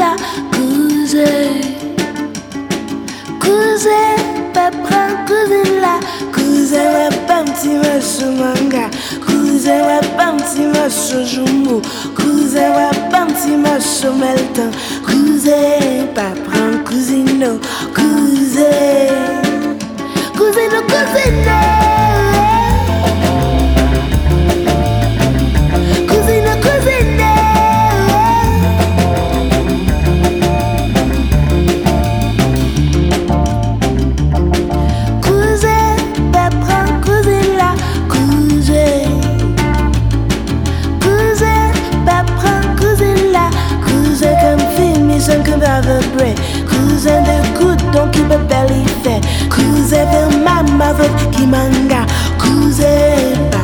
là, cousin. Cousin, pas prendre cousin là. Cousin, ouais, pas petit morceau manga. Cousin, ouais, pas petit morceau jumbo. Cousin, ouais, pas petit morceau melton. Cousin, pas prendre cousino. Cousin, cousino, cousino. Cousino, cousino. Cousin, pas prendre cousin là. Cousin, cousin, pas prendre cousin là. Cousin comme film, ils sont comme vertebrés. Cousin de couteau qui peut belly fait. Cousin de maman qui manga. Cousin,